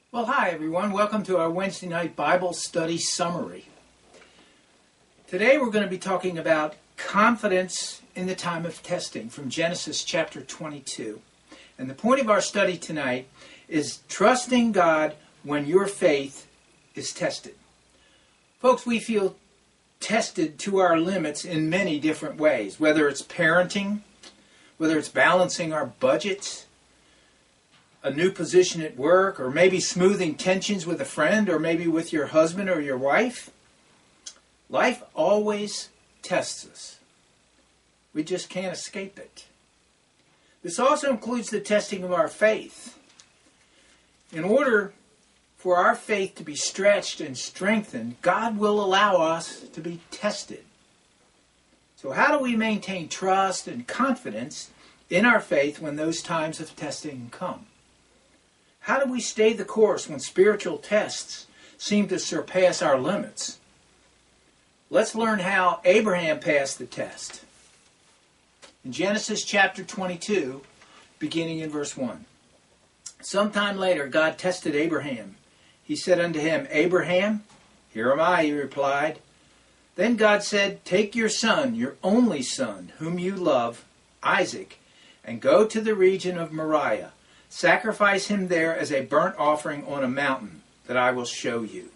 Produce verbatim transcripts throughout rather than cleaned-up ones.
Well, hi everyone. Welcome to our Wednesday night Bible study summary. Today we're going to be talking about confidence in the time of testing from Genesis chapter twenty-two. And the point of our study tonight is trusting God when your faith is tested. Folks, we feel tested to our limits in many different ways, whether it's parenting, whether it's balancing our budgets, a new position at work, or maybe smoothing tensions with a friend, or maybe with your husband or your wife. Life always tests us. We just can't escape it. This also includes the testing of our faith. In order for our faith to be stretched and strengthened, God will allow us to be tested. So how do we maintain trust and confidence in our faith when those times of testing come? How do we stay the course when spiritual tests seem to surpass our limits? Let's learn how Abraham passed the test. In Genesis chapter twenty-two, beginning in verse one. Sometime later, God tested Abraham. He said unto him, Abraham, here am I, he replied. Then God said, take your son, your only son, whom you love, Isaac, and go to the region of Moriah. Sacrifice him there as a burnt offering on a mountain that I will show you.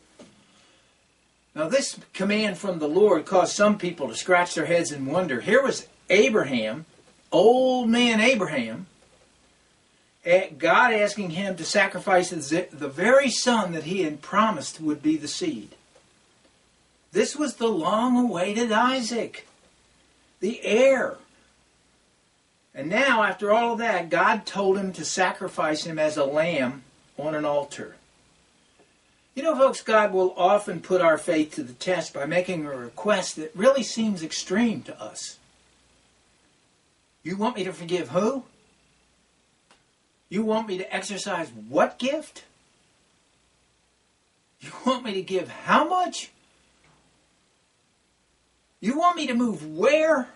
Now this command from the Lord caused some people to scratch their heads and wonder. Here was Abraham, old man Abraham, God asking him to sacrifice the very son that he had promised would be the seed. This was the long-awaited Isaac, the heir. And now, after all of that, God told him to sacrifice him as a lamb on an altar. You know, folks, God will often put our faith to the test by making a request that really seems extreme to us. You want me to forgive who? You want me to exercise what gift? You want me to give how much? You want me to move where?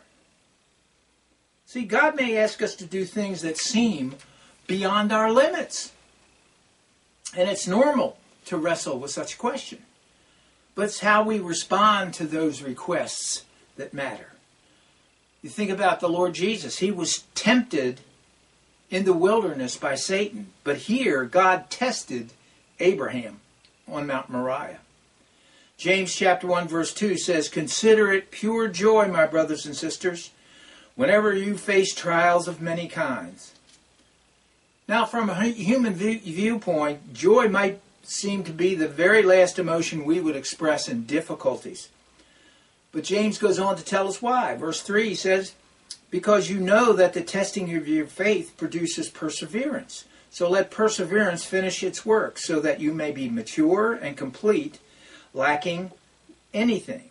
See, God may ask us to do things that seem beyond our limits. And it's normal to wrestle with such a question. But it's how we respond to those requests that matter. You think about the Lord Jesus. He was tempted in the wilderness by Satan. But here, God tested Abraham on Mount Moriah. James chapter one verse two says, consider it pure joy, my brothers and sisters, whenever you face trials of many kinds. Now, from a human view- viewpoint, joy might seem to be the very last emotion we would express in difficulties. But James goes on to tell us why. Verse three says, because you know that the testing of your faith produces perseverance. So let perseverance finish its work, so that you may be mature and complete, lacking anything.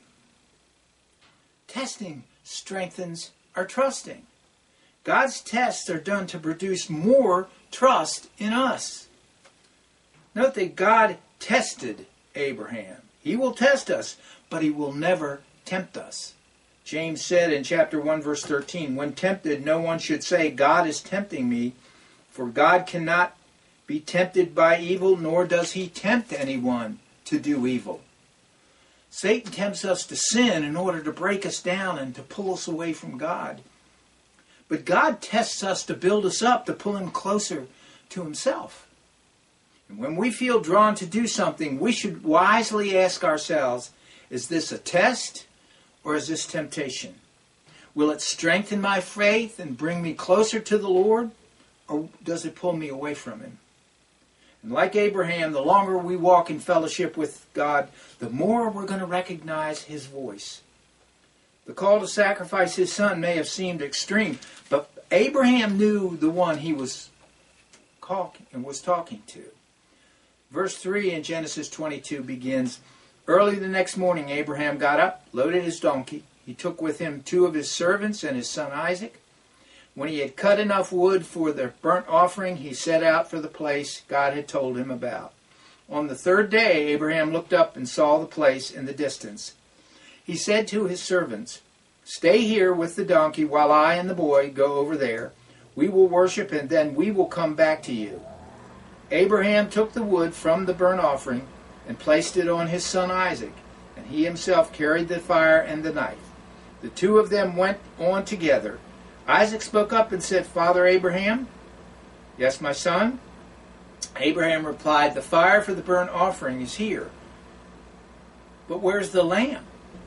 Testing strengthens our trusting. God's tests are done to produce more trust in us. Note that God tested Abraham. He will test us, but he will never tempt us. James said in chapter one verse thirteen, when tempted, no one should say, God is tempting me, for God cannot be tempted by evil, nor does he tempt anyone to do evil. Satan tempts us to sin in order to break us down and to pull us away from God. But God tests us to build us up, to pull him closer to himself. And when we feel drawn to do something, we should wisely ask ourselves, is this a test or is this temptation? Will it strengthen my faith and bring me closer to the Lord, or does it pull me away from him? And like Abraham, the longer we walk in fellowship with God, the more we're going to recognize his voice. The call to sacrifice his son may have seemed extreme, but Abraham knew the one he was talking and was talking to. Verse three in Genesis twenty-two begins, early the next morning Abraham got up, loaded his donkey. He took with him two of his servants and his son Isaac. When he had cut enough wood for the burnt offering, he set out for the place God had told him about. On the third day, Abraham looked up and saw the place in the distance. He said to his servants, stay here with the donkey while I and the boy go over there. We will worship and then we will come back to you. Abraham took the wood from the burnt offering and placed it on his son Isaac, and he himself carried the fire and the knife. The two of them went on together. Isaac spoke up and said, "Father Abraham?" "Yes, my son." Abraham replied, "The fire for the burnt offering is here, but where's the lamb?"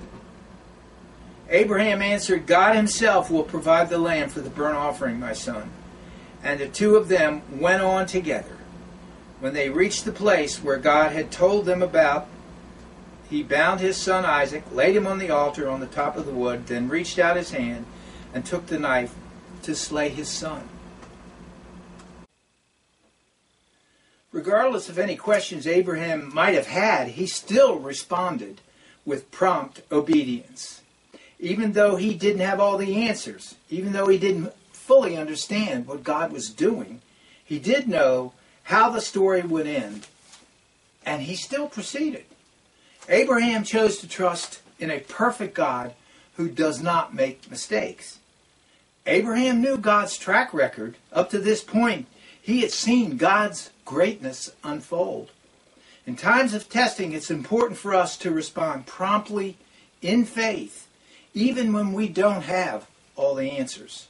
Abraham answered, "God himself will provide the lamb for the burnt offering, my son." And the two of them went on together. When they reached the place where God had told them about, he bound his son Isaac, laid him on the altar on the top of the wood, then reached out his hand and took the knife to slay his son. Regardless of any questions Abraham might have had, he still responded with prompt obedience. Even though he didn't have all the answers, even though he didn't fully understand what God was doing, he did know how the story would end, and he still proceeded. Abraham chose to trust in a perfect God who does not make mistakes. Abraham knew God's track record. Up to this point, he had seen God's greatness unfold. In times of testing, it's important for us to respond promptly in faith, even when we don't have all the answers.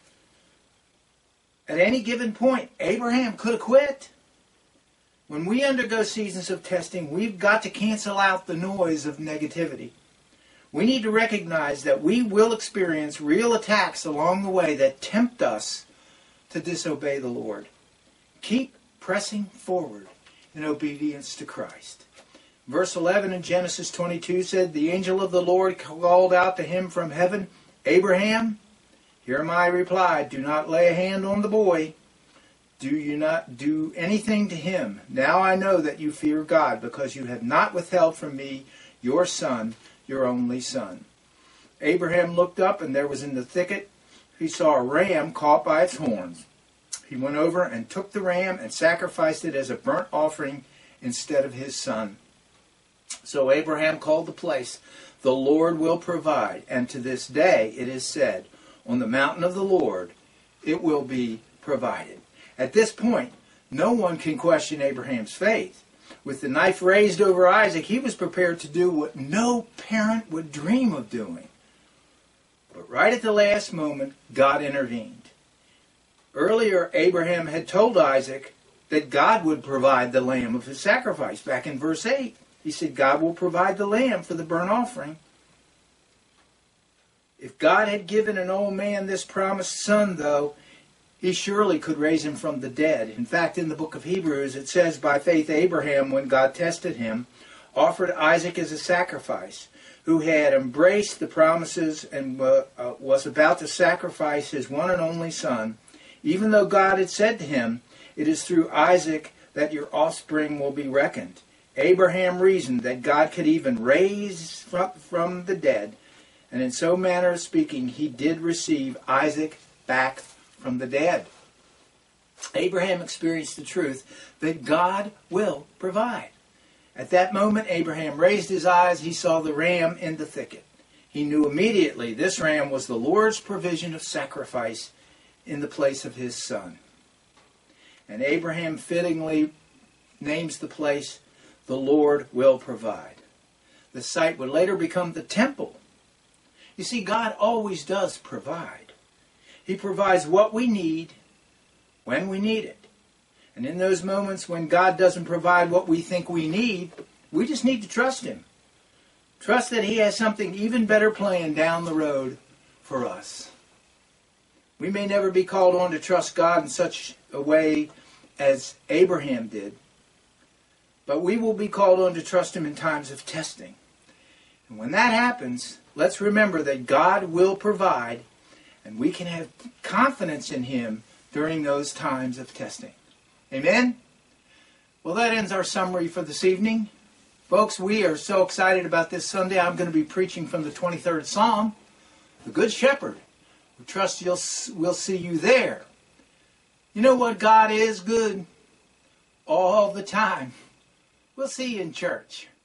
At any given point, Abraham could have quit. When we undergo seasons of testing, we've got to cancel out the noise of negativity. We need to recognize that we will experience real attacks along the way that tempt us to disobey the Lord. Keep pressing forward in obedience to Christ. Verse eleven in Genesis twenty-two said, "The angel of the Lord called out to him from heaven, 'Abraham?' Here am I replied, 'Do not lay a hand on the boy. Do you not do anything to him. Now I know that you fear God, because you have not withheld from me your son, your only son.' Abraham looked up, and there was in the thicket, he saw a ram caught by its horns. He went over and took the ram and sacrificed it as a burnt offering instead of his son. So Abraham called the place, 'The Lord will provide.' And to this day it is said, 'On the mountain of the Lord it will be provided.'" At this point, no one can question Abraham's faith. With the knife raised over Isaac, he was prepared to do what no parent would dream of doing. But right at the last moment, God intervened. Earlier, Abraham had told Isaac that God would provide the lamb of his sacrifice. Back in verse eight, he said, "God will provide the lamb for the burnt offering." If God had given an old man this promised son, though, he surely could raise him from the dead. In fact, in the book of Hebrews, it says, "By faith Abraham, when God tested him, offered Isaac as a sacrifice, who had embraced the promises and uh, was about to sacrifice his one and only son, even though God had said to him, 'It is through Isaac that your offspring will be reckoned.' Abraham reasoned that God could even raise from the dead, and in so manner of speaking, he did receive Isaac back from the dead." Abraham experienced the truth that God will provide. At that moment, Abraham raised his eyes. He saw the ram in the thicket. He knew immediately this ram was the Lord's provision of sacrifice in the place of his son. And Abraham fittingly names the place, "The Lord will provide." The site would later become the temple. You see, God always does provide. He provides what we need when we need it. And in those moments when God doesn't provide what we think we need, we just need to trust Him. Trust that He has something even better planned down the road for us. We may never be called on to trust God in such a way as Abraham did, but we will be called on to trust Him in times of testing. And when that happens, let's remember that God will provide, and we can have confidence in Him during those times of testing. Amen? Well, that ends our summary for this evening. Folks, we are so excited about this Sunday. I'm going to be preaching from the twenty-third Psalm, the Good Shepherd. We trust you'll, we'll see you there. You know what? God is good all the time. We'll see you in church.